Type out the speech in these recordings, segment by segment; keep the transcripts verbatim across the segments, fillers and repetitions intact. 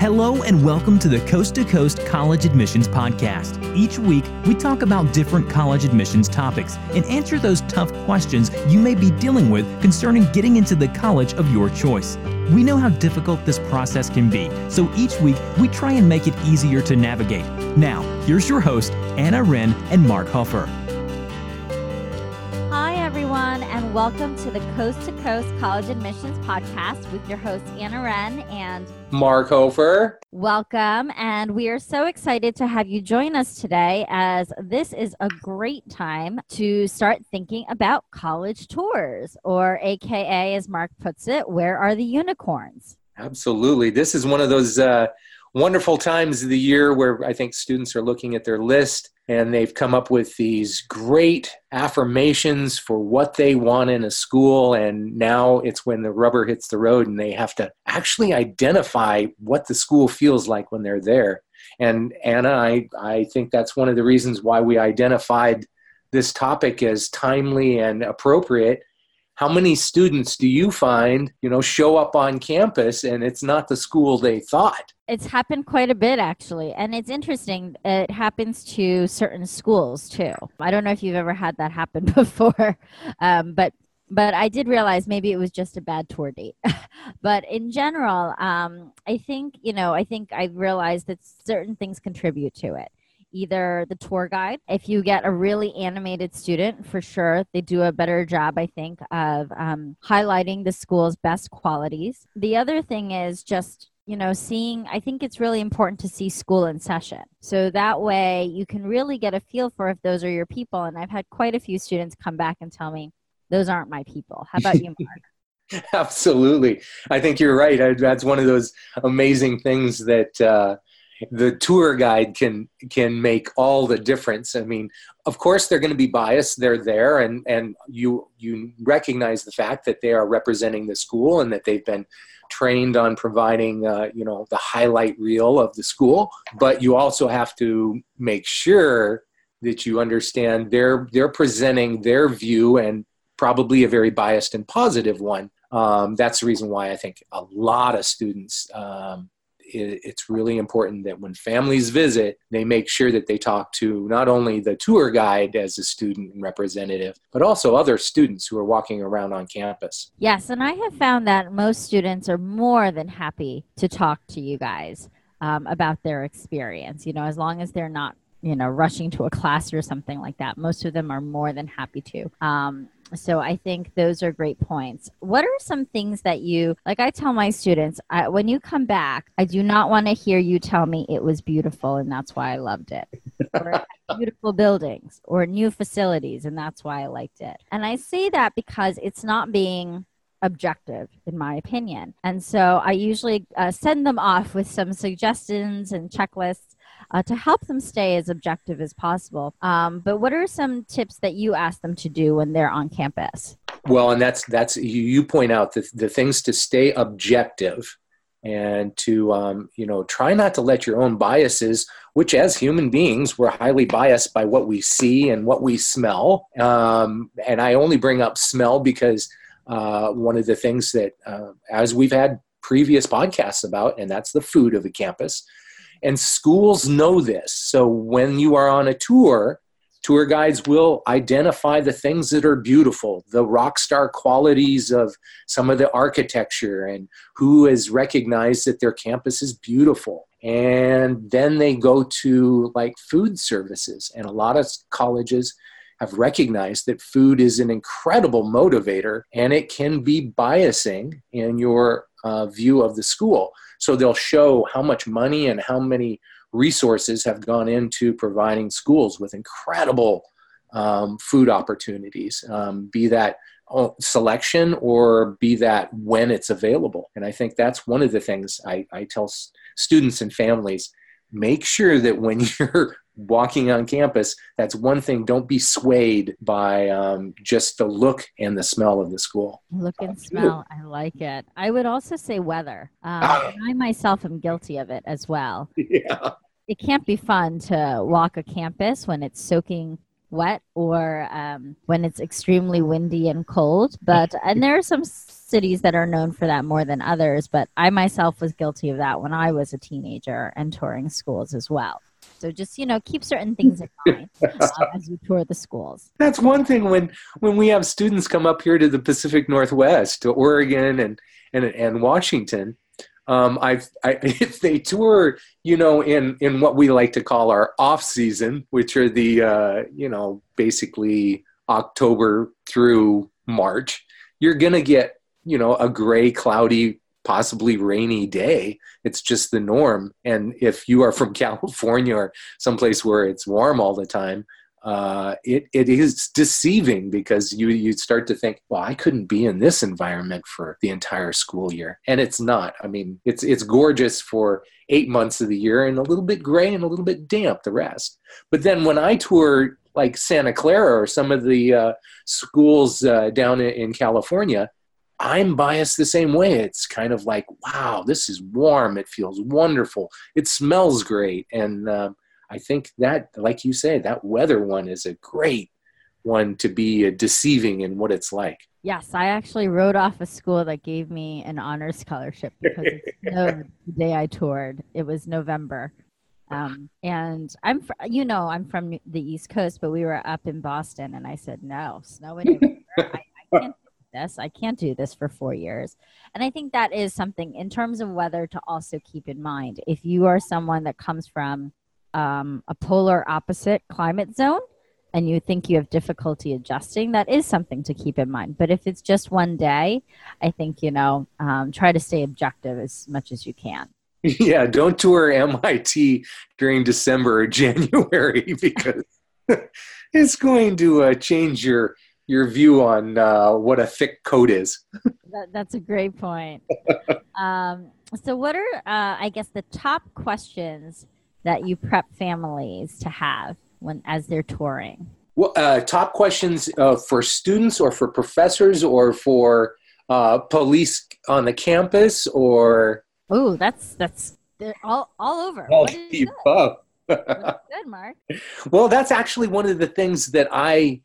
Hello and welcome to the Coast to Coast College Admissions Podcast. Each week, we talk about different college admissions topics and answer those tough questions you may be dealing with concerning getting into the college of your choice. We know how difficult this process can be, so each week we try and make it easier to navigate. Now, here's your host, Anna Wren and Mark Huffer. Hi, everyone, and welcome to the Coast to Coast College Admissions Podcast with your hosts, Anna Wren and Mark Hofer. Welcome, and we are so excited to have you join us today, as this is a great time to start thinking about college tours, or A K A, as Mark puts it, where are the unicorns? Absolutely. This is one of those uh, wonderful times of the year where I think students are looking at their list and they've come up with these great affirmations for what they want in a school. And now it's when the rubber hits the road and they have to actually identify what the school feels like when they're there. And Anna, I, I think that's one of the reasons why we identified this topic as timely and appropriate. How many students do you find, you know, show up on campus and it's not the school they thought? It's happened quite a bit, actually. And it's interesting. It happens to certain schools, too. I don't know if you've ever had that happen before, um, but but I did realize maybe it was just a bad tour date. But in general, um, I think, you know, I think I realized that certain things contribute to it. Either the tour guide, if you get a really animated student, for sure, they do a better job, I think, of um, highlighting the school's best qualities. The other thing is just, you know, seeing, I think it's really important to see school in session. So that way you can really get a feel for if those are your people. And I've had quite a few students come back and tell me, those aren't my people. How about you, Mark? Absolutely. I think you're right. That's one of those amazing things that uh, the tour guide can can make all the difference. I mean, of course, they're going to be biased. They're there, and, and you you recognize the fact that they are representing the school and that they've been trained on providing, uh, you know, the highlight reel of the school. But you also have to make sure that you understand they're they're presenting their view, and probably a very biased and positive one. Um, that's the reason why I think a lot of students, um, it, it's really important that when families visit, they make sure that they talk to not only the tour guide as a student and representative, but also other students who are walking around on campus. Yes, and I have found that most students are more than happy to talk to you guys um, about their experience, you know, as long as they're not, you know, rushing to a class or something like that. Most of them are more than happy to. Um, So I think those are great points. What are some things that you, like I tell my students, I, when you come back, I do not want to hear you tell me it was beautiful and that's why I loved it. Or it had beautiful buildings or new facilities and that's why I liked it. And I say that because it's not being objective, in my opinion. And so I usually uh, send them off with some suggestions and checklists Uh, to help them stay as objective as possible. Um, but what are some tips that you ask them to do when they're on campus? Well, and that's, that's you, you point out the, the things to stay objective and to, um, you know, try not to let your own biases, which as human beings, we're highly biased by what we see and what we smell. Um, and I only bring up smell because uh, one of the things that, uh, as we've had previous podcasts about, and that's the food of the campus. And schools know this. So when you are on a tour, tour guides will identify the things that are beautiful, the rock star qualities of some of the architecture and who has recognized that their campus is beautiful. And then they go to like food services. And a lot of colleges have recognized that food is an incredible motivator and it can be biasing in your uh, view of the school. So they'll show how much money and how many resources have gone into providing schools with incredible um, food opportunities, um, be that selection or be that when it's available. And I think that's one of the things I, I tell s- students and families, make sure that when you're walking on campus, that's one thing. Don't be swayed by um, just the look and the smell of the school. Look and smell. I like it. I would also say weather. Um, ah. I myself am guilty of it as well. Yeah. It can't be fun to walk a campus when it's soaking wet or um, when it's extremely windy and cold. But and there are some cities that are known for that more than others. But I myself was guilty of that when I was a teenager and touring schools as well. So just, you know, keep certain things in mind um, as you tour the schools. That's one thing when, when we have students come up here to the Pacific Northwest, to Oregon and, and, and Washington, um, I've, I, if they tour, you know, in, in what we like to call our off season, which are the, uh, you know, basically October through March, you're going to get, you know, a gray, cloudy, possibly rainy day. It's just the norm. And if you are from California or someplace where it's warm all the time, uh, it, it is deceiving because you, you start to think, well, I couldn't be in this environment for the entire school year. And it's not. I mean, it's, it's gorgeous for eight months of the year and a little bit gray and a little bit damp the rest. But then when I tour like Santa Clara or some of the uh, schools uh, down in, in California, I'm biased the same way. It's kind of like, wow, this is warm. It feels wonderful. It smells great. And um, I think that, like you say, that weather one is a great one to be uh, deceiving in what it's like. Yes, I actually wrote off a school that gave me an honors scholarship because it snowed the day I toured. It was November. Um, and I'm, fr- you know, I'm from the East Coast, but we were up in Boston and I said, no, snow in November. I, I can't this. I can't do this for four years. And I think that is something in terms of weather to also keep in mind. If you are someone that comes from um, a polar opposite climate zone and you think you have difficulty adjusting, that is something to keep in mind. But if it's just one day, I think, you know, um, try to stay objective as much as you can. Yeah, don't tour M I T during December or January because it's going to uh, change your your view on uh, what a thick coat is. That, that's a great point. um, so what are, uh, I guess, the top questions that you prep families to have when as they're touring? Well, uh, top questions uh, for students or for professors or for uh, police on the campus or... Oh, that's, that's they're all, all over. All what is the good? above. What's good, Mark? Well, that's actually one of the things that I...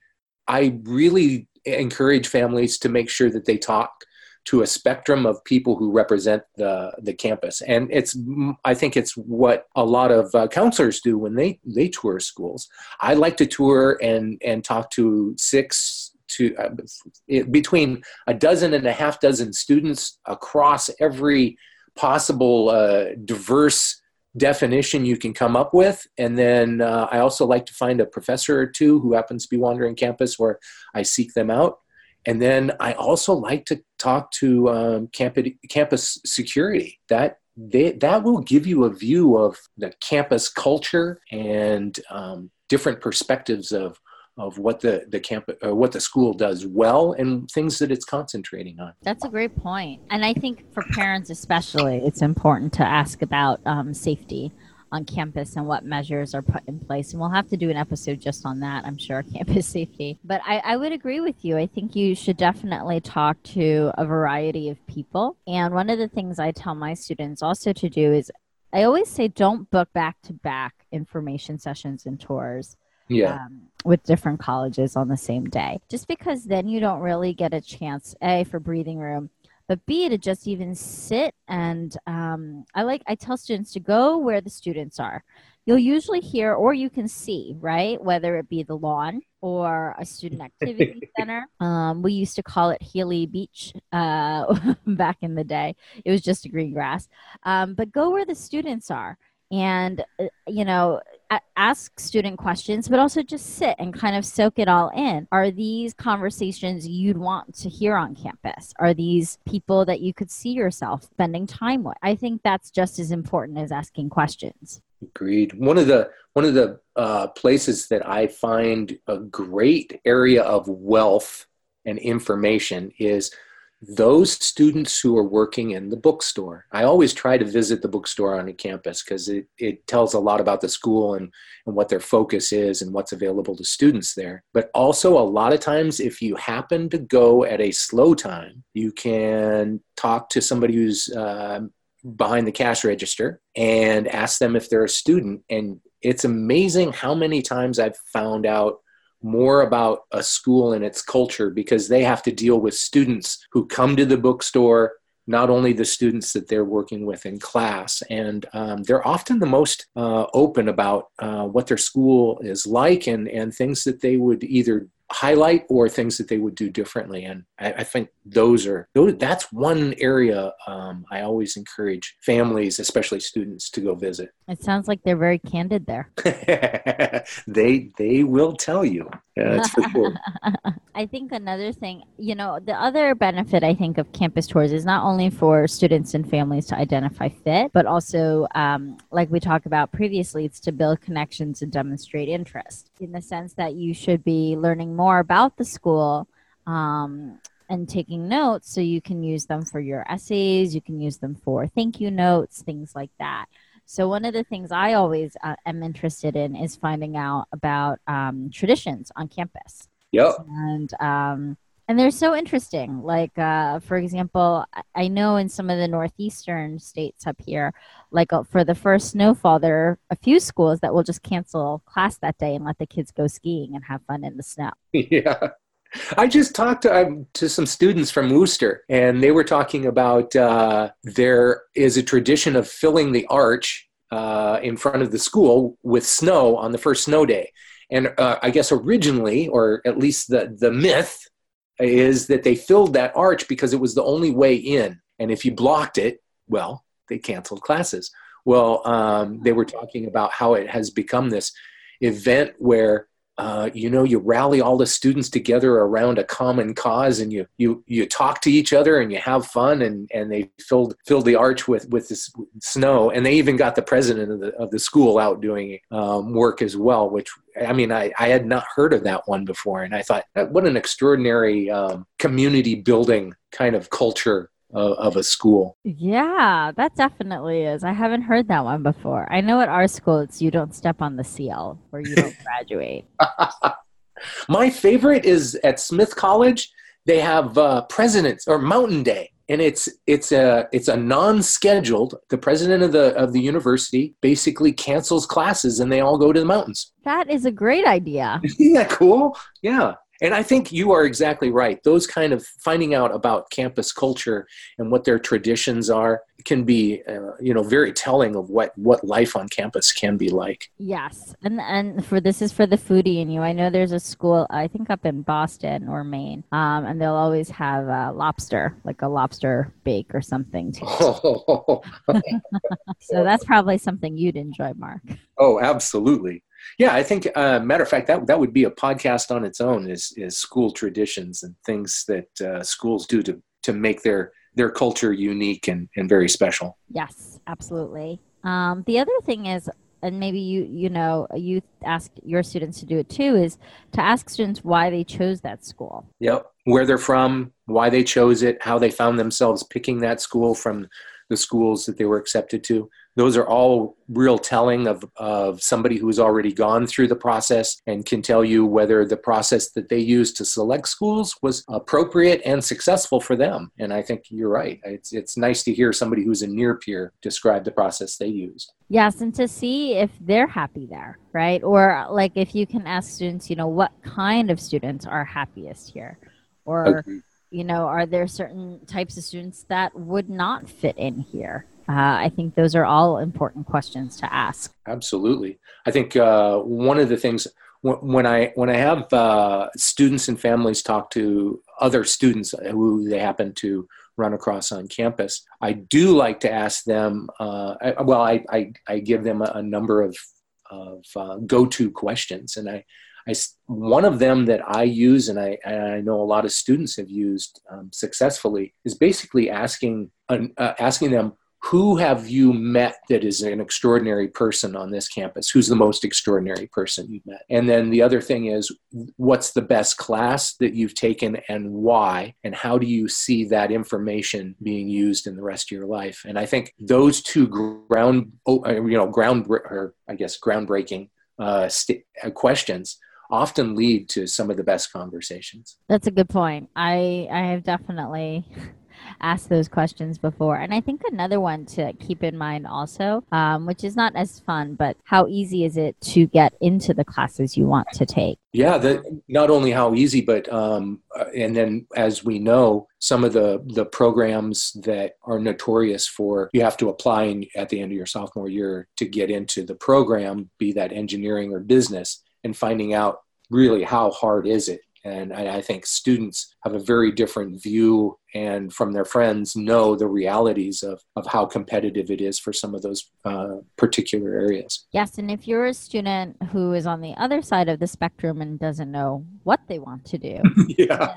I really encourage families to make sure that they talk to a spectrum of people who represent the, the campus. And it's, I think it's what a lot of uh, counselors do when they, they tour schools. I like to tour and, and talk to six to uh, it, between a dozen and a half dozen students across every possible uh, diverse definition you can come up with. And then uh, I also like to find a professor or two who happens to be wandering campus where I seek them out. And then I also like to talk to um, campus, campus security. That they, that will give you a view of the campus culture and um, different perspectives of of what the the camp uh, what the school does well and things that it's concentrating on. That's a great point. And I think for parents especially, it's important to ask about um, safety on campus and what measures are put in place. And we'll have to do an episode just on that, I'm sure, campus safety. But I, I would agree with you. I think you should definitely talk to a variety of people. And one of the things I tell my students also to do is I always say don't book back-to-back information sessions and tours. Yeah. Um, with different colleges on the same day, just because then you don't really get a chance, A, for breathing room, but B, to just even sit and um, I like, I tell students to go where the students are. You'll usually hear, or you can see, right, whether it be the lawn or a student activity center. Um, we used to call it Healy Beach uh, back in the day. It was just a green grass. Um, but go where the students are. And, uh, you know, ask student questions, but also just sit and kind of soak it all in. Are these conversations you'd want to hear on campus? Are these people that you could see yourself spending time with? I think that's just as important as asking questions. Agreed. One of the one of the uh, places that I find a great area of wealth and information is those students who are working in the bookstore. I always try to visit the bookstore on a campus because it, it tells a lot about the school and, and what their focus is and what's available to students there. But also a lot of times if you happen to go at a slow time, you can talk to somebody who's uh, behind the cash register and ask them if they're a student. And it's amazing how many times I've found out more about a school and its culture, because they have to deal with students who come to the bookstore, not only the students that they're working with in class. And um, they're often the most uh, open about uh, what their school is like and, and things that they would either highlight or things that they would do differently. And I, I think those are, those, that's one area um, I always encourage families, especially students, to go visit. It sounds like they're very candid there. they they will tell you. Yeah, that's for sure. I think another thing, you know, the other benefit I think of campus tours is not only for students and families to identify fit, but also, um, like we talked about previously, it's to build connections and demonstrate interest, in the sense that you should be learning more about the school um, and taking notes so you can use them for your essays, you can use them for thank you notes, things like that. So one of the things I always uh, am interested in is finding out about um, traditions on campus. Yep. And um, and they're so interesting. Like, uh, for example, I know in some of the northeastern states up here, like uh, for the first snowfall, there are a few schools that will just cancel class that day and let the kids go skiing and have fun in the snow. Yeah. I just talked to, um, to some students from Worcester, and they were talking about uh, there is a tradition of filling the arch uh, in front of the school with snow on the first snow day. And uh, I guess originally, or at least the, the myth, is that they filled that arch because it was the only way in. And if you blocked it, well, they canceled classes. Well, um, they were talking about how it has become this event where Uh, you know, you rally all the students together around a common cause, and you you you talk to each other and you have fun, and, and they filled filled the arch with with this snow, and they even got the president of the of the school out doing um, work as well. Which, I mean, I, I had not heard of that one before, and I thought, what an extraordinary um, community building kind of culture of, of a school. Yeah, that definitely is. I haven't heard that one before. I know at our school it's you don't step on the seal or you don't graduate. My favorite is at Smith College. They have uh, President's or Mountain Day, and it's it's a it's a non-scheduled. The president of the of the university basically cancels classes, and they all go to the mountains. That is a great idea. Isn't that cool? Yeah. And I think you are exactly right. Those kind of finding out about campus culture and what their traditions are can be, uh, you know, very telling of what, what life on campus can be like. Yes. And and for this is for the foodie in you. I know there's a school, I think up in Boston or Maine, um, and they'll always have uh, lobster, like a lobster bake or something. Too. So that's probably something you'd enjoy, Mark. Oh, absolutely. Yeah, I think, uh, matter of fact, that that would be a podcast on its own, is is school traditions and things that uh, schools do to, to make their, their culture unique and, and very special. Yes, absolutely. Um, the other thing is, and maybe you you know, you ask your students to do it too, is to ask students why they chose that school. Yep, where they're from, why they chose it, how they found themselves picking that school from the schools that they were accepted to. Those are all real telling of, of somebody who's already gone through the process and can tell you whether the process that they used to select schools was appropriate and successful for them. And I think you're right. It's it's nice to hear somebody who's a near peer describe the process they used. Yes, and to see if they're happy there, right? Or like if you can ask students, you know, what kind of students are happiest here? Or, okay. you know, are there certain types of students that would not fit in here? Uh, I think those are all important questions to ask. Absolutely. I think uh, one of the things w- when I when I have uh, students and families talk to other students who they happen to run across on campus, I do like to ask them. Uh, I, well, I, I I give them a, a number of of uh, go-to questions, and I. I, one of them that I use, and I, and I know a lot of students have used um, successfully, is basically asking uh, asking them, who have you met that is an extraordinary person on this campus? Who's the most extraordinary person you've met? And then the other thing is, what's the best class that you've taken and why? And how do you see that information being used in the rest of your life? And I think those two ground, you know, ground, or I guess groundbreaking uh, st- questions often lead to some of the best conversations. That's a good point. I I have definitely asked those questions before. And I think another one to keep in mind also, um, which is not as fun, but how easy is it to get into the classes you want to take? Yeah, that not only how easy, but um, and then as we know, some of the the programs that are notorious for you have to apply in, at the end of your sophomore year to get into the program, be that engineering or business, and finding out really how hard is it. And I, I think students have a very different view and from their friends know the realities of, of how competitive it is for some of those uh, particular areas. Yes, and if you're a student who is on the other side of the spectrum and doesn't know what they want to do, yeah.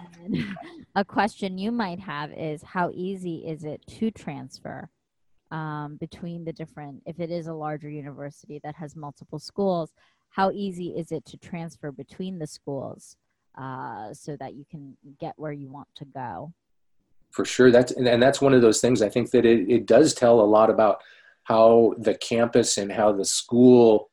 a question you might have is how easy is it to transfer um, between the different, if it is a larger university that has multiple schools, how easy is it to transfer between the schools uh, so that you can get where you want to go? For sure. That's, and that's one of those things I think that it, it does tell a lot about how the campus and how the school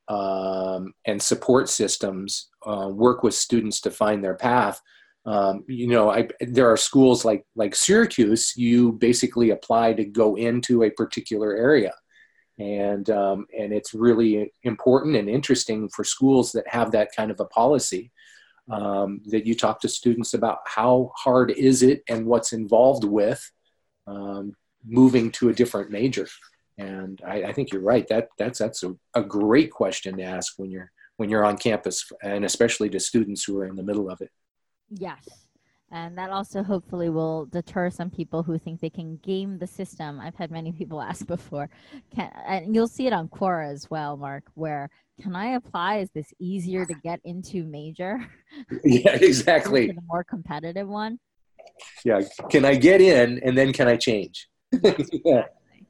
um, and support systems uh, work with students to find their path. Um, you know, I, there are schools like, like Syracuse, you basically apply to go into a particular area. And, um, and it's really important and interesting for schools that have that kind of a policy. Um, that you talk to students about how hard is it and what's involved with um, moving to a different major. And I, I think you're right. That that's that's a, a great question to ask when you're when you're on campus, and especially to students who are in the middle of it. Yes. And that also hopefully will deter some people who think they can game the system. I've had many people ask before, can, and you'll see it on Quora as well, Mark, where can I apply? Is this easier to get into major? Yeah, exactly. The more competitive one. Yeah. Can I get in and then can I change? Yeah,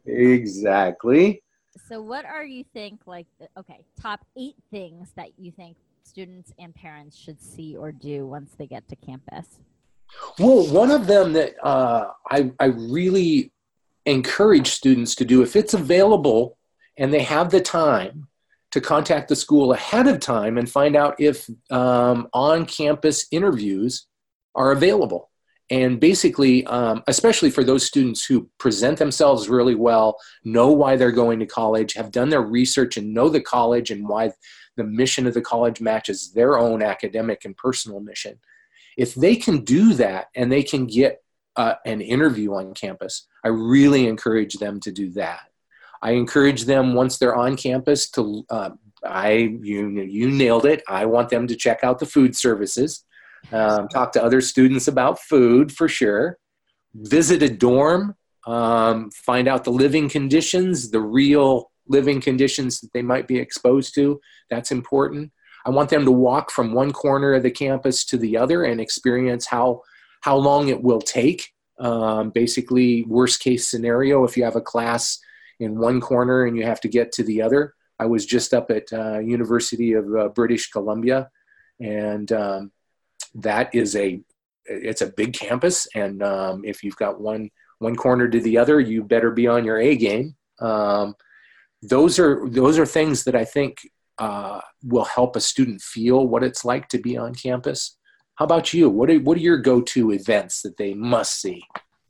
exactly. So what are you think like, the, okay, top eight things that you think students and parents should see or do once they get to campus? Well, one of them that uh, I, I really encourage students to do, if it's available and they have the time, to contact the school ahead of time and find out if um, on-campus interviews are available. And basically, um, especially for those students who present themselves really well, know why they're going to college, have done their research and know the college and why the mission of the college matches their own academic and personal mission. If they can do that and they can get uh, an interview on campus, I really encourage them to do that. I encourage them once they're on campus to, uh, I you you nailed it. I want them to check out the food services, um, talk to other students about food for sure, visit a dorm, um, find out the living conditions, the real living conditions that they might be exposed to. That's important. I want them to walk from one corner of the campus to the other and experience how how long it will take. Um, basically, worst case scenario, if you have a class in one corner and you have to get to the other. I was just up at uh, University of uh, British Columbia, and um, that is a it's a big campus. And um, if you've got one one corner to the other, you better be on your A game. Um, those are those are things that I think uh, will help a student feel what it's like to be on campus. How about you? What are what are your go-to events that they must see?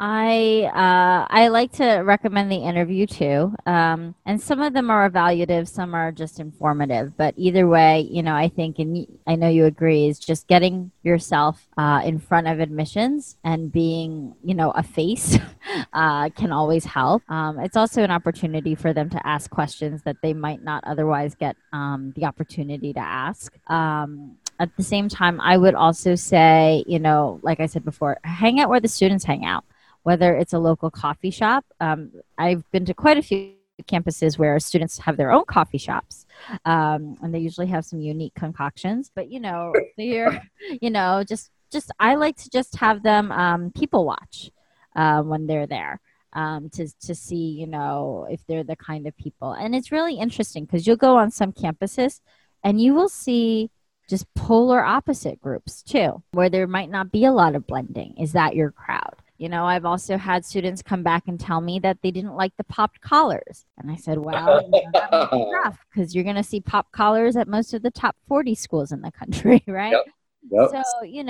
I uh, I like to recommend the interview too, um, and some of them are evaluative, some are just informative. But either way, you know, I think, and I know you agree, is just getting yourself uh, in front of admissions and being, you know, a face uh, can always help. Um, it's also an opportunity for them to ask questions that they might not otherwise get um, the opportunity to ask. Um, At the same time, I would also say, you know, like I said before, hang out where the students hang out. Whether it's a local coffee shop. Um, I've been to quite a few campuses where students have their own coffee shops, um, and they usually have some unique concoctions. But, you know, they're, you know, just, just I like to just have them um, people watch uh, when they're there um, to, to see, you know, if they're the kind of people. And it's really interesting because you'll go on some campuses and you will see just polar opposite groups too, where there might not be a lot of blending. Is that your crowd? You know, I've also had students come back and tell me that they didn't like the popped collars. And I said, well, you know, that might be rough because you're going to see pop collars at most of the top forty schools in the country, right? Yep. Yep. So, you know,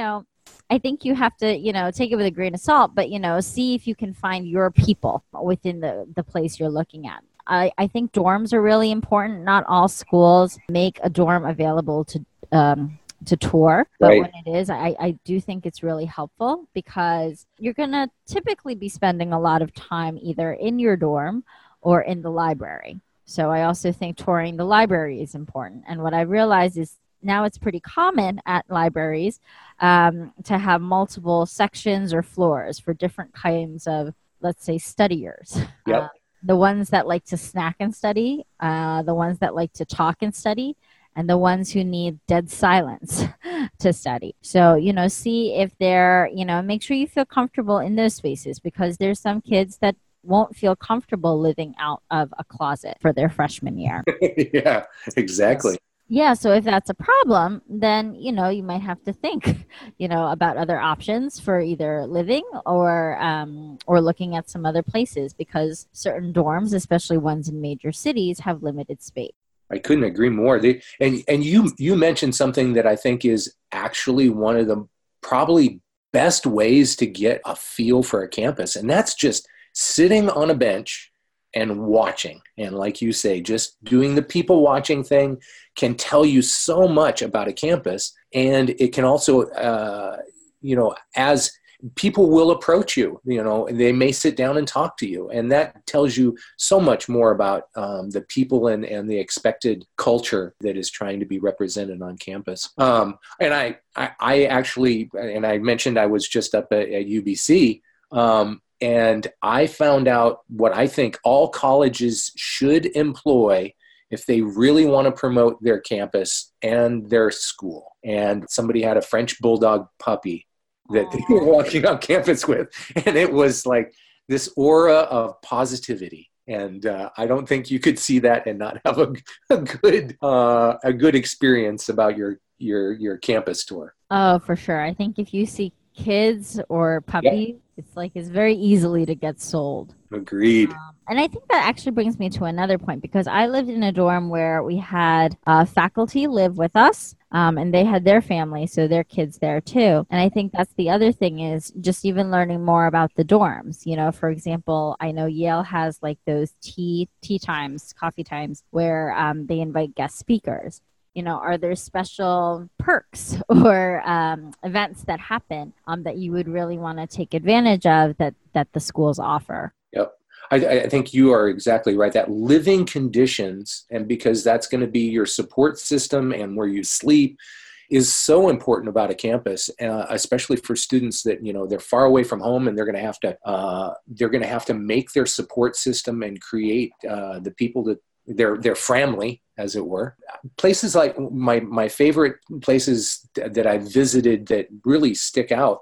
I think you have to, you know, take it with a grain of salt, but, you know, see if you can find your people within the, the place you're looking at. I, I think dorms are really important. Not all schools make a dorm available to um, to tour, but Right. when it is, I, I do think it's really helpful because you're going to typically be spending a lot of time either in your dorm or in the library. So I also think touring the library is important. And what I realized is now it's pretty common at libraries um, to have multiple sections or floors for different kinds of, let's say, studiers. Yep. Uh, the ones that like to snack and study, uh, the ones that like to talk and study, and the ones who need dead silence to study. So, you know, see if they're, you know, make sure you feel comfortable in those spaces because there's some kids that won't feel comfortable living out of a closet for their freshman year. Yeah, exactly. Yeah, so if that's a problem, then, you know, you might have to think, you know, about other options for either living or um, or looking at some other places because certain dorms, especially ones in major cities, have limited space. I couldn't agree more. They, and and you you mentioned something that I think is actually one of the probably best ways to get a feel for a campus, and that's just sitting on a bench and watching. And like you say, just doing the people watching thing can tell you so much about a campus. And it can also, uh, you know, as people will approach you, you know, they may sit down and talk to you. And that tells you so much more about um, the people and, and the expected culture that is trying to be represented on campus. Um, and I, I, I actually, and I mentioned I was just up at, at U B C, um, and I found out what I think all colleges should employ if they really want to promote their campus and their school. And somebody had a French bulldog puppy that they were walking on campus with. And it was like this aura of positivity. And uh, I don't think you could see that and not have a, a good uh, a good experience about your, your, your campus tour. Oh, for sure. I think if you see kids or puppies, yep. It's like it's very easily to get sold. Agreed. Um, and I think that actually brings me to another point because I lived in a dorm where we had uh, faculty live with us um, and they had their family, so their kids there too. And I think that's the other thing is just even learning more about the dorms. You know, for example, I know Yale has like those tea, tea times, coffee times where um, they invite guest speakers. You know, are there special perks or um, events that happen um, that you would really want to take advantage of that, that the schools offer? Yep. I, I think you are exactly right. That living conditions, and because that's going to be your support system and where you sleep, is so important about a campus, uh, especially for students that, you know, they're far away from home and they're going to have to uh, they're going to have to make their support system and create uh, the people that their their family, as it were. Places like my my favorite places that I visited that really stick out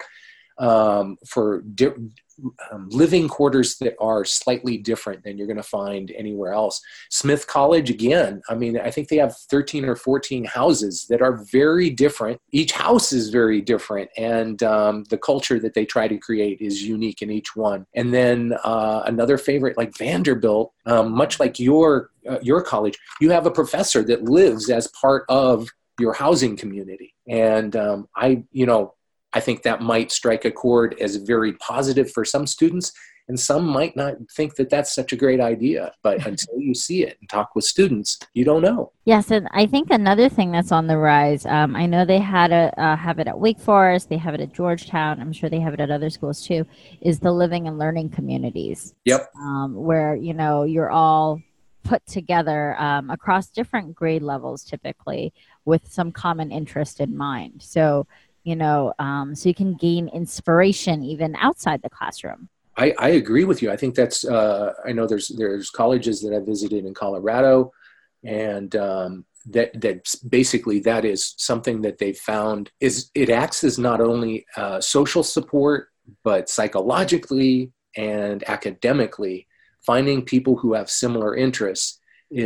um, for di- um, living quarters that are slightly different than you're going to find anywhere else. Smith College, again, I mean, I think they have thirteen or fourteen houses that are very different. Each house is very different, and um, the culture that they try to create is unique in each one. And then uh, another favorite, like Vanderbilt, um, much like your uh, your college, you have a professor that lives as part of your housing community. And um, I, you know, I think that might strike a chord as very positive for some students, and some might not think that that's such a great idea. But until you see it and talk with students, you don't know. Yes, and I think another thing that's on the rise, um, I know they had a uh, have it at Wake Forest, they have it at Georgetown, I'm sure they have it at other schools too, is the living and learning communities. Yep. Um, where, you know, you're all put together um, across different grade levels typically with some common interest in mind. So you know, um, so you can gain inspiration even outside the classroom. I, I agree with you. I think that's, uh, I know there's there's colleges that I visited in Colorado, and um, that that basically that is something that they found is it acts as not only uh, social support, but psychologically and academically. Finding people who have similar interests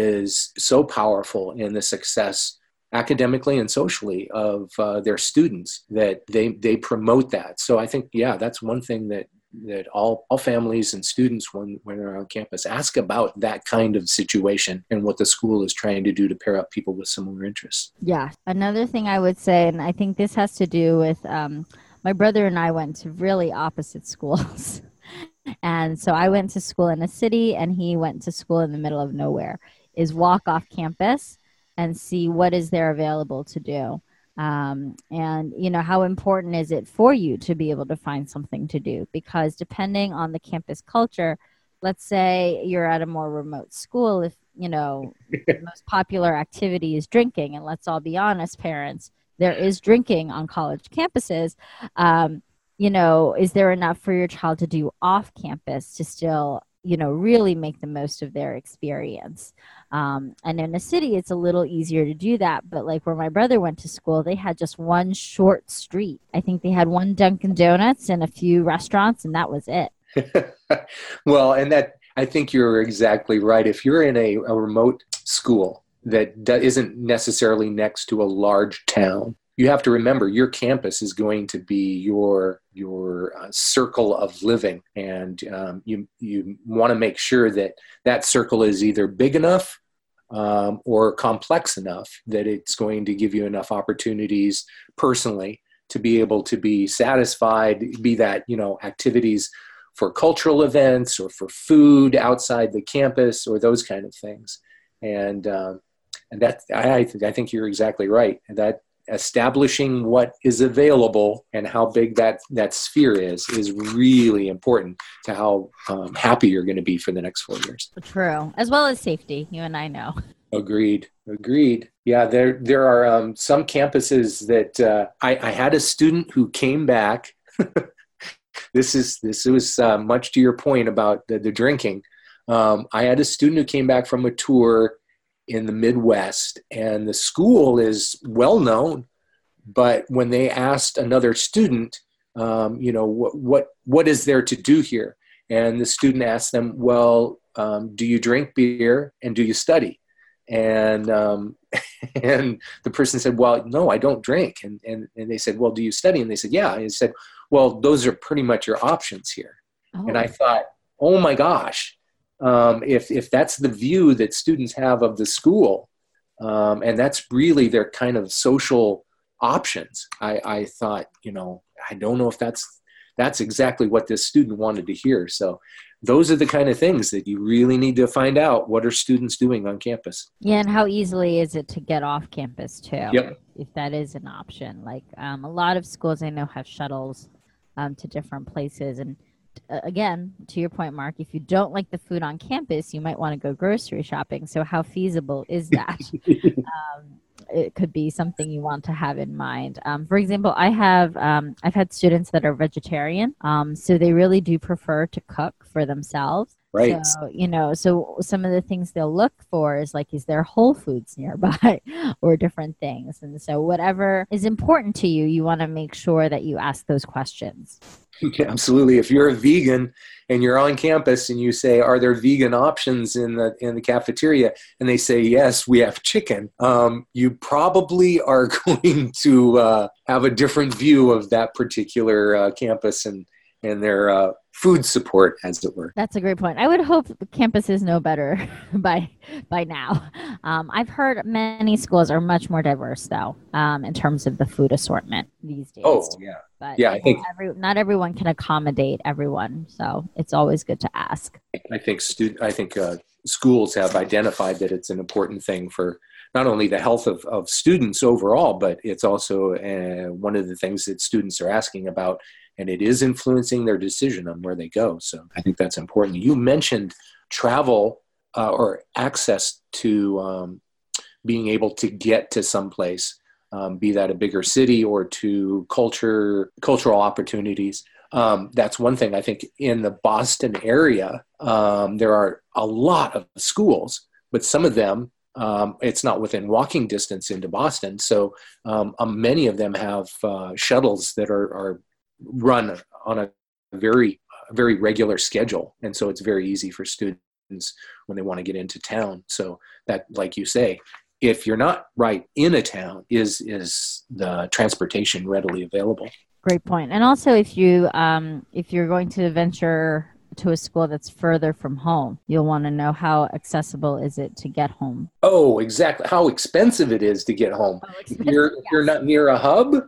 is so powerful in the success academically and socially of uh, their students that they they promote that. So I think, yeah, that's one thing that that all, all families and students when, when they're on campus ask about that kind of situation and what the school is trying to do to pair up people with similar interests. Yeah. Another thing I would say, and I think this has to do with um, my brother and I went to really opposite schools. And so I went to school in a city and he went to school in the middle of nowhere. Is walk off campus and see what is there available to do. Um, and, you know, how important is it for you to be able to find something to do? Because depending on the campus culture, let's say you're at a more remote school, if, you know, the most popular activity is drinking, and let's all be honest, parents, there is drinking on college campuses. Um, you know, is there enough for your child to do off campus to still, you know, really make the most of their experience? Um, and in a city, it's a little easier to do that. But like where my brother went to school, they had just one short street. I think they had one Dunkin' Donuts and a few restaurants, and that was it. Well, and that, I think you're exactly right. If you're in a, a remote school that do, isn't necessarily next to a large town, you have to remember your campus is going to be your your uh, circle of living, and um, you you want to make sure that that circle is either big enough um, or complex enough that it's going to give you enough opportunities personally to be able to be satisfied, be that, you know, activities for cultural events or for food outside the campus or those kind of things. And um, and that I I think you're exactly right. And that establishing what is available and how big that, that sphere is, is really important to how um, happy you're going to be for the next four years. True. As well as safety. You and I know. Agreed. Agreed. Yeah, there there are um, some campuses that uh, I, I had a student who came back. this is this was uh, much to your point about the, the drinking. Um, I had a student who came back from a tour in the Midwest, and the school is well known, but when they asked another student, um, you know, what, what, what is there to do here? And the student asked them, well, um, do you drink beer and do you study? And, um, and the person said, well, no, I don't drink. And, and, and they said, well, do you study? And they said, yeah. And he said, well, those are pretty much your options here. Oh. And I thought, oh my gosh. Um, if if that's the view that students have of the school, um, and that's really their kind of social options, I, I thought, you know, I don't know if that's that's exactly what this student wanted to hear. So those are the kind of things that you really need to find out. What are students doing on campus? Yeah, and how easily is it to get off campus too? Yep. If that is an option. Like um, a lot of schools I know have shuttles um, to different places, and again, to your point, Mark, if you don't like the food on campus, you might want to go grocery shopping. So how feasible is that? um, it could be something you want to have in mind. Um, for example, I have, um, I've had students that are vegetarian. Um, so they really do prefer to cook for themselves. Right. So, you know, so some of the things they'll look for is like, is there Whole Foods nearby or different things? And so whatever is important to you, you want to make sure that you ask those questions. Yeah, absolutely. If you're a vegan and you're on campus and you say, are there vegan options in the in the cafeteria? And they say, yes, we have chicken. Um, you probably are going to uh, have a different view of that particular uh, campus and, and their uh, food support, as it were. That's a great point. I would hope campuses know better by by now. Um, I've heard many schools are much more diverse, though, um, in terms of the food assortment these days. Oh, yeah. But yeah, I think every, not everyone can accommodate everyone, so it's always good to ask. I think student, I think uh, schools have identified that it's an important thing for not only the health of, of students overall, but it's also uh, one of the things that students are asking about, and it is influencing their decision on where they go. So I think that's important. You mentioned travel uh, or access to um, being able to get to someplace. Um, be that a bigger city or to culture, cultural opportunities. Um, that's one thing. I think in the Boston area, um, there are a lot of schools, but some of them, um, it's not within walking distance into Boston. So um, um, many of them have uh, shuttles that are, are run on a very, very regular schedule. And so it's very easy for students when they want to get into town. So that, like you say, if you're not right in a town, is is the transportation readily available? Great point. And also, if you um, if you're going to venture to a school that's further from home, you'll want to know how accessible is it to get home. Oh, exactly. How expensive it is to get home. Oh, if you're, yes. if you're not near a hub,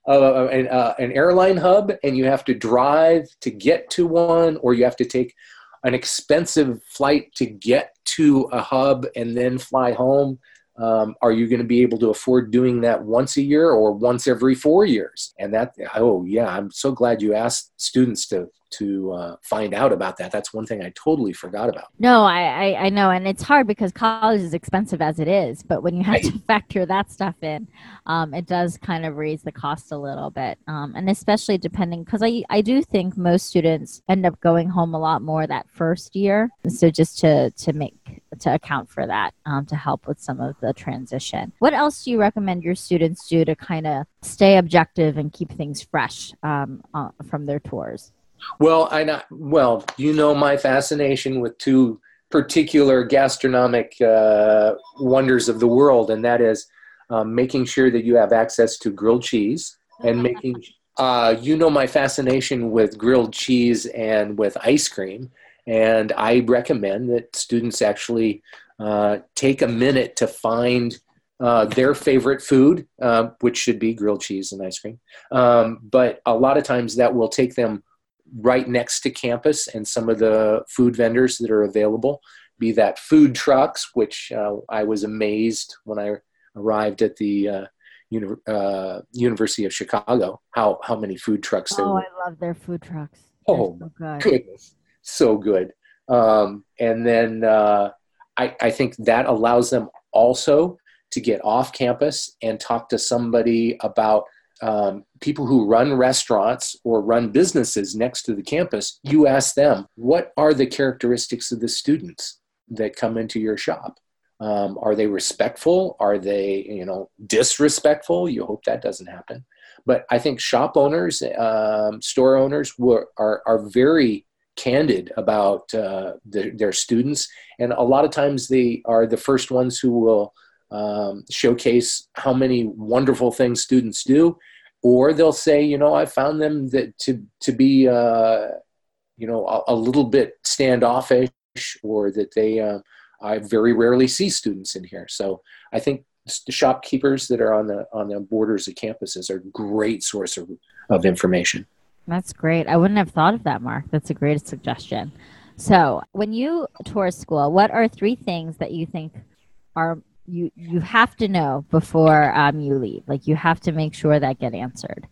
uh, an, uh, an airline hub and you have to drive to get to one, or you have to take an expensive flight to get to a hub and then fly home, um, are you going to be able to afford doing that once a year or once every four years? And that, oh yeah, I'm so glad you asked students to to uh, find out about that. That's one thing I totally forgot about. No, I, I, I know. And it's hard because college is expensive as it is. But when you have to factor that stuff in, um, it does kind of raise the cost a little bit. Um, and especially depending, because I, I do think most students end up going home a lot more that first year. So just to, to make, to account for that, um, to help with some of the transition. What else do you recommend your students do to kind of stay objective and keep things fresh um, uh, from their tours? Well, I not, well, you know my fascination with two particular gastronomic uh, wonders of the world, and that is um, making sure that you have access to grilled cheese, and making, uh, you know my fascination with grilled cheese and with ice cream, and I recommend that students actually uh, take a minute to find uh, their favorite food, uh, which should be grilled cheese and ice cream, um, but a lot of times that will take them right next to campus and some of the food vendors that are available, be that food trucks, which uh, I was amazed when I arrived at the uh, uni- uh, University of Chicago, how, how many food trucks there oh, were. I love their food trucks. Oh, so good. Goodness. So good. Um, and then uh, I, I think that allows them also to get off campus and talk to somebody about Um, people who run restaurants or run businesses next to the campus. You ask them, what are the characteristics of the students that come into your shop? Um, are they respectful? Are they, you know, disrespectful? You hope that doesn't happen. But I think shop owners, um, store owners were, are, are very candid about uh, the, their students. And a lot of times they are the first ones who will Um, showcase how many wonderful things students do, or they'll say, you know, I found them that to to be, uh, you know, a, a little bit standoffish, or that they, uh, I very rarely see students in here. So I think the shopkeepers that are on the on the borders of campuses are a great source of, of information. That's great. I wouldn't have thought of that, Mark. That's a great suggestion. So when you tour school, what are three things that you think are you you have to know before um, you leave? Like, you have to make sure that get answered.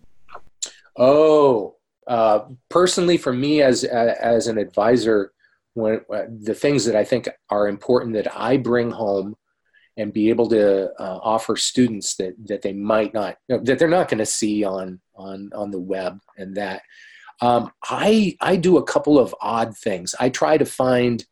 Oh, uh, personally, for me as as an advisor, when uh, the things that I think are important that I bring home and be able to uh, offer students that that they might not, you know, that they're not going to see on on on the web, and that um, I I do a couple of odd things. I try to find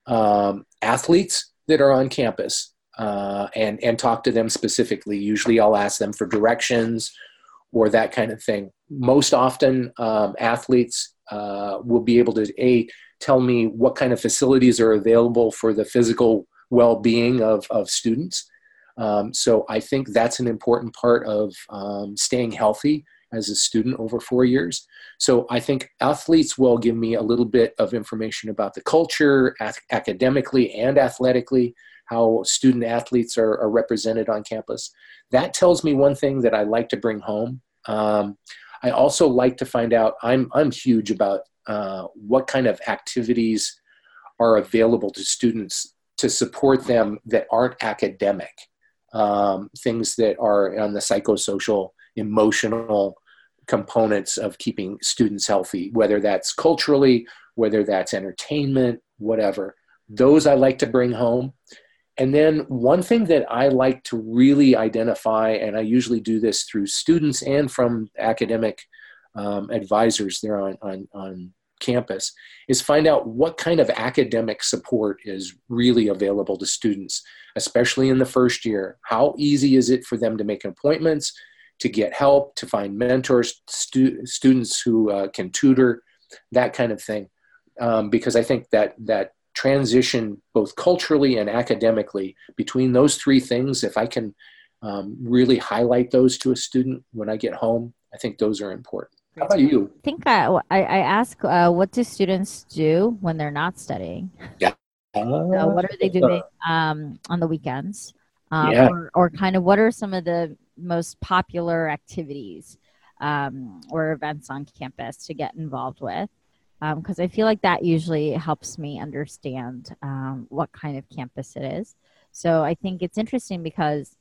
um, athletes that are on campus. Uh, and, and talk to them specifically. Usually I'll ask them for directions or that kind of thing. Most often um, athletes uh, will be able to, A, tell me what kind of facilities are available for the physical well-being of, of students. Um, so I think that's an important part of um, staying healthy as a student over four years. So I think athletes will give me a little bit of information about the culture, ac- academically and athletically, how student athletes are, are represented on campus. That tells me one thing that I like to bring home. Um, I also like to find out, I'm, I'm huge about uh, what kind of activities are available to students to support them that aren't academic. Um, things that are on the psychosocial, emotional components of keeping students healthy, whether that's culturally, whether that's entertainment, whatever. Those I like to bring home. And then one thing that I like to really identify, and I usually do this through students and from academic um, advisors there on, on, on campus, is find out what kind of academic support is really available to students, especially in the first year. How easy is it for them to make appointments, to get help, to find mentors, stu- students who uh, can tutor, that kind of thing. Um, because I think that that transition both culturally and academically between those three things, if I can um, really highlight those to a student when I get home, I think those are important. How about you? I think I, I, I ask, uh, what do students do when they're not studying? Yeah. Uh, so what are they doing um, on the weekends? Um, yeah. or, or kind of what are some of the most popular activities um, or events on campus to get involved with. Because um, I feel like that usually helps me understand um, what kind of campus it is. So I think it's interesting because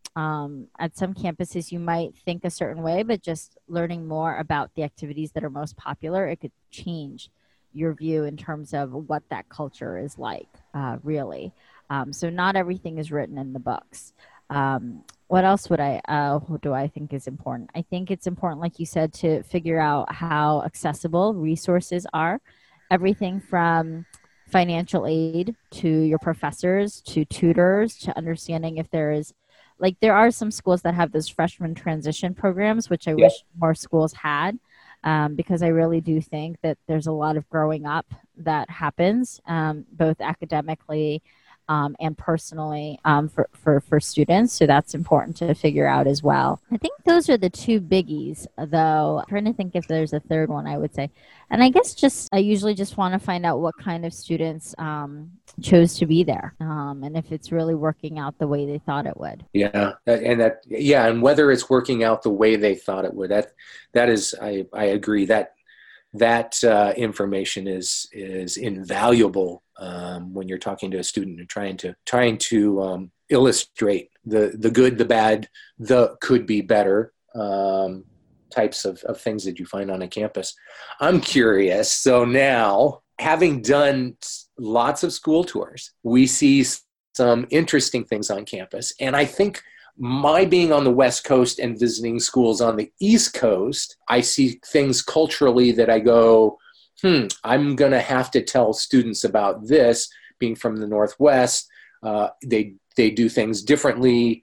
um, at some campuses you might think a certain way, but just learning more about the activities that are most popular, it could change your view in terms of what that culture is like, uh, really. Um, so not everything is written in the books. Um, what else would I, uh, what do I think is important? I think it's important, like you said, to figure out how accessible resources are. Everything from financial aid to your professors, to tutors, to understanding if there is, like there are some schools that have those freshman transition programs, which I Yeah. wish more schools had, um, because I really do think that there's a lot of growing up that happens, um, both academically Um, and personally um, for, for, for students. So that's important to figure out as well. I think those are the two biggies, though. I'm trying to think if there's a third one, I would say. And I guess just, I usually just want to find out what kind of students um, chose to be there um, and if it's really working out the way they thought it would. Yeah. And that, yeah. And whether it's working out the way they thought it would, that, that is, I, I agree that that uh, information is, is invaluable um, when you're talking to a student and trying to, trying to um, illustrate the, the good, the bad, the could be better um, types of, of things that you find on a campus. I'm curious. So now, having done lots of school tours, we see some interesting things on campus. And I think my being on the West Coast and visiting schools on the East Coast, I see things culturally that I go, hmm, I'm going to have to tell students about this. Being from the Northwest, uh, they they do things differently.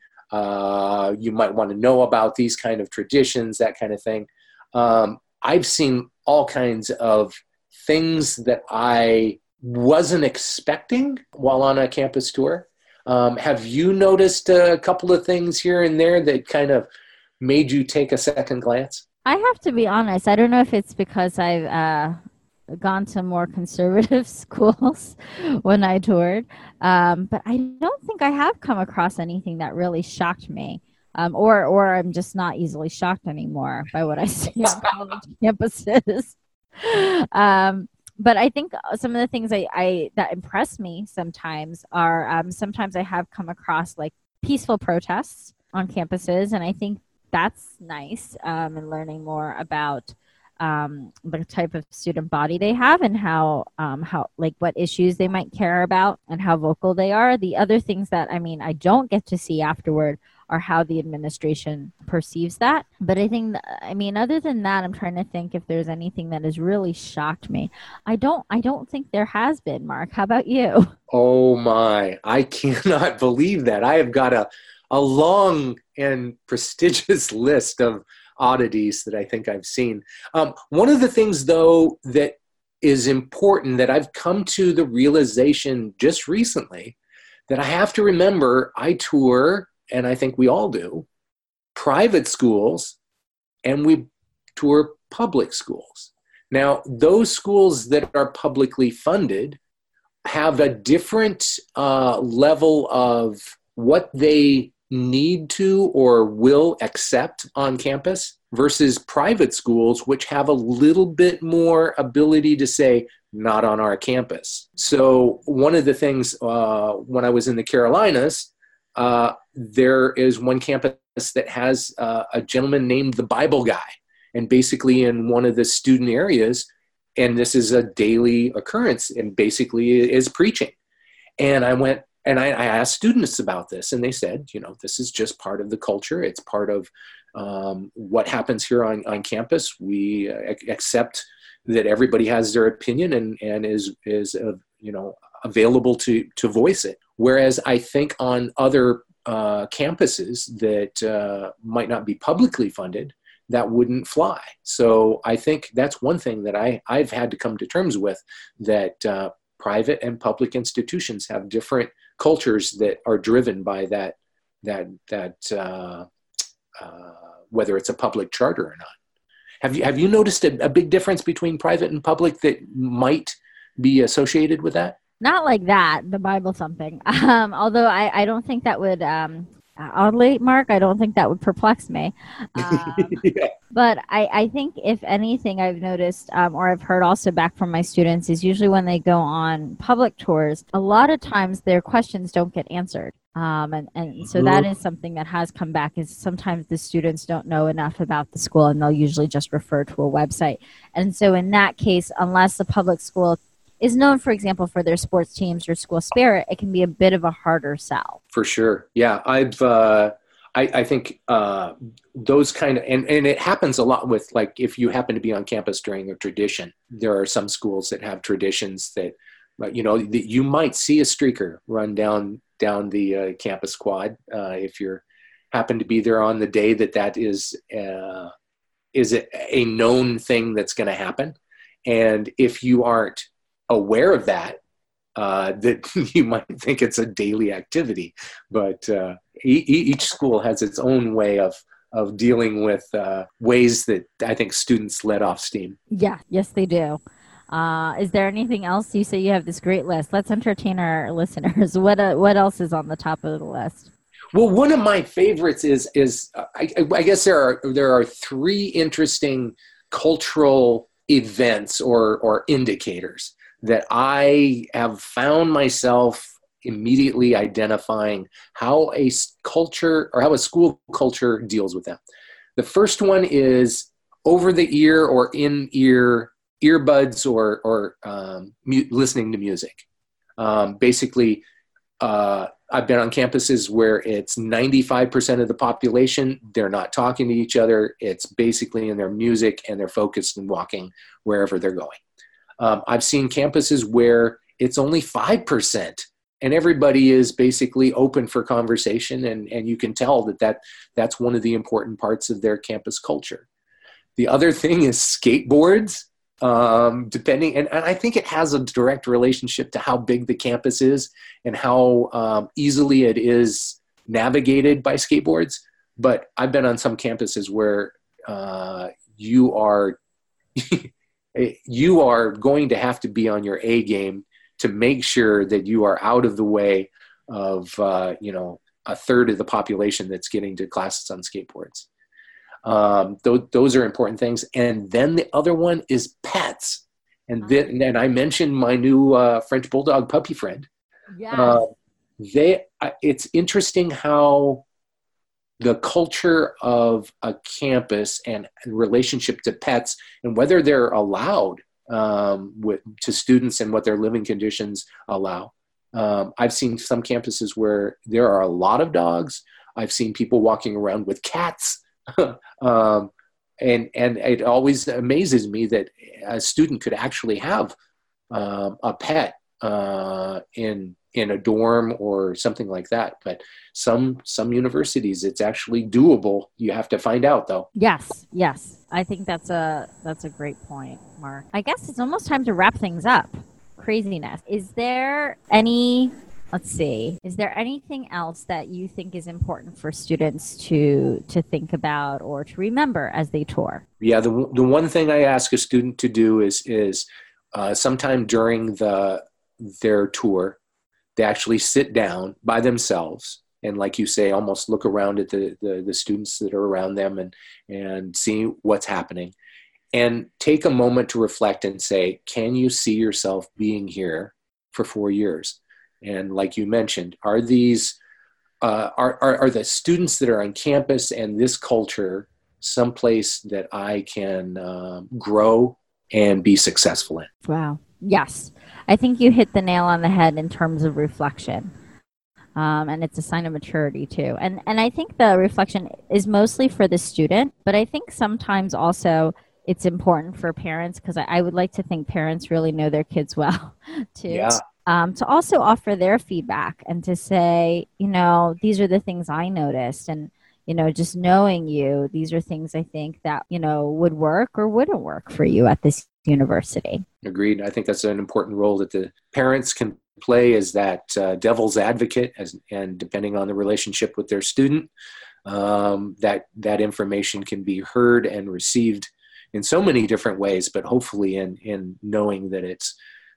Uh, you might want to know about these kind of traditions, that kind of thing. Um, I've seen all kinds of things that I wasn't expecting while on a campus tour. Um, have you noticed a couple of things here and there that kind of made you take a second glance? I have to be honest. I don't know if it's because I've uh, gone to more conservative schools when I toured, um, but I don't think I have come across anything that really shocked me, um, or or I'm just not easily shocked anymore by what I see on college campuses. Um, But I think some of the things I, I that impress me sometimes are um, sometimes I have come across like peaceful protests on campuses, and I think that's nice. Um, and learning more about um, the type of student body they have and how um, how like what issues they might care about and how vocal they are. The other things that I mean I don't get to see afterward are how the administration perceives that. But I think, I mean, other than that, I'm trying to think if there's anything that has really shocked me. I don't, I don't think there has been, Mark. How about you? Oh my, I cannot believe that. I have got a, a long and prestigious list of oddities that I think I've seen. Um, one of the things though that is important that I've come to the realization just recently that I have to remember, I tour, and I think we all do, private schools, and we tour public schools. Now, those schools that are publicly funded have a different uh, level of what they need to or will accept on campus versus private schools, which have a little bit more ability to say, not on our campus. So one of the things uh, when I was in the Carolinas, uh, there is one campus that has uh, a gentleman named the Bible Guy. And basically in one of the student areas, and this is a daily occurrence, and basically is preaching. And I went, and I, I asked students about this, and they said, you know, this is just part of the culture. It's part of um, what happens here on, on campus. We uh, accept that everybody has their opinion and, and is, is uh, you know, available to, to voice it. Whereas I think on other uh, campuses that uh, might not be publicly funded, that wouldn't fly. So I think that's one thing that I, I've had to come to terms with, that uh, private and public institutions have different cultures that are driven by that, that, that uh, uh, whether it's a public charter or not. Have you, have you noticed a, a big difference between private and public that might be associated with that? Not like that, the Bible thumping. Um, although I, I don't think that would um, oddly, Mark, I don't think that would perplex me. Um, Yeah. But I, I think if anything I've noticed um, or I've heard also back from my students is usually when they go on public tours, a lot of times their questions don't get answered. Um, and, and so that is something that has come back is sometimes the students don't know enough about the school and they'll usually just refer to a website. And so in that case, unless the public school is known, for example, for their sports teams or school spirit, it can be a bit of a harder sell. For sure. Yeah. I've, uh, I, I think uh, those kind of, and, and it happens a lot with, like, if you happen to be on campus during a tradition, there are some schools that have traditions that, you know, that you might see a streaker run down, down the uh, campus quad uh, if you're happen to be there on the day that that is, uh, is a, a known thing that's going to happen. And if you aren't aware of that, uh, that you might think it's a daily activity, but uh, e- each school has its own way of of dealing with uh, ways that I think students let off steam. Yeah, yes, they do. Uh, is there anything else? You say you have this great list. Let's entertain our listeners. What uh, what else is on the top of the list? Well, one of my favorites is is uh, I, I guess there are there are three interesting cultural events or or indicators that I have found myself immediately identifying how a culture or how a school culture deals with them. The first one is over the ear or in ear earbuds or or um, mu- listening to music. Um, basically, uh, I've been on campuses where it's ninety-five percent of the population, they're not talking to each other. It's basically in their music and they're focused and walking wherever they're going. Um, I've seen campuses where it's only five percent and everybody is basically open for conversation, and, and you can tell that, that that's one of the important parts of their campus culture. The other thing is skateboards, um, depending, and, and I think it has a direct relationship to how big the campus is and how um, easily it is navigated by skateboards. But I've been on some campuses where uh, you are you are going to have to be on your A game to make sure that you are out of the way of, uh, you know, a third of the population that's getting to classes on skateboards. Um, th- those are important things. And then the other one is pets. And then, and I mentioned my new uh, French Bulldog puppy friend. Yes. Uh, they, it's interesting how the culture of a campus and relationship to pets and whether they're allowed um, with, to students and what their living conditions allow. Um, I've seen some campuses where there are a lot of dogs. I've seen people walking around with cats. um, and, and it always amazes me that a student could actually have um, a pet uh, in in a dorm or something like that. But some some universities, it's actually doable. You have to find out, though. Yes, yes. I think that's a that's a great point, Mark. I guess it's almost time to wrap things up. Craziness. Is there any, let's see, is there anything else that you think is important for students to to think about or to remember as they tour? Yeah, the the one thing I ask a student to do is is uh, sometime during the their tour, they actually sit down by themselves and, like you say, almost look around at the, the, the students that are around them and, and see what's happening and take a moment to reflect and say, can you see yourself being here for four years? And like you mentioned, are these, uh, are, are, are the students that are on campus and this culture someplace that I can um, grow and be successful in? Wow. Yes. I think you hit the nail on the head in terms of reflection. Um, and it's a sign of maturity too. And and I think the reflection is mostly for the student, but I think sometimes also it's important for parents, because I, I would like to think parents really know their kids well too. Yeah. Um, to also offer their feedback and to say, you know, these are the things I noticed, and you know, just knowing you, these are things I think that, you know, would work or wouldn't work for you at this university. Agreed. I think that's an important role that the parents can play, as that uh, devil's advocate, as, and depending on the relationship with their student, um, that that information can be heard and received in so many different ways, but hopefully in, in knowing that it's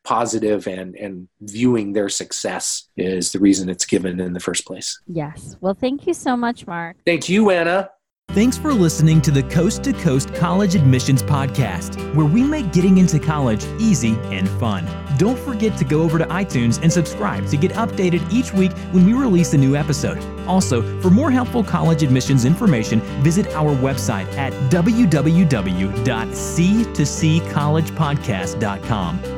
positive and, and viewing their success is the reason it's given in the first place. Yes. Well, thank you so much, Mark. Thank you, Anna. Thanks for listening to the Coast to Coast College Admissions Podcast, where we make getting into college easy and fun. Don't forget to go over to iTunes and subscribe to get updated each week when we release a new episode. Also, for more helpful college admissions information, visit our website at w w w dot c to c college podcast dot com.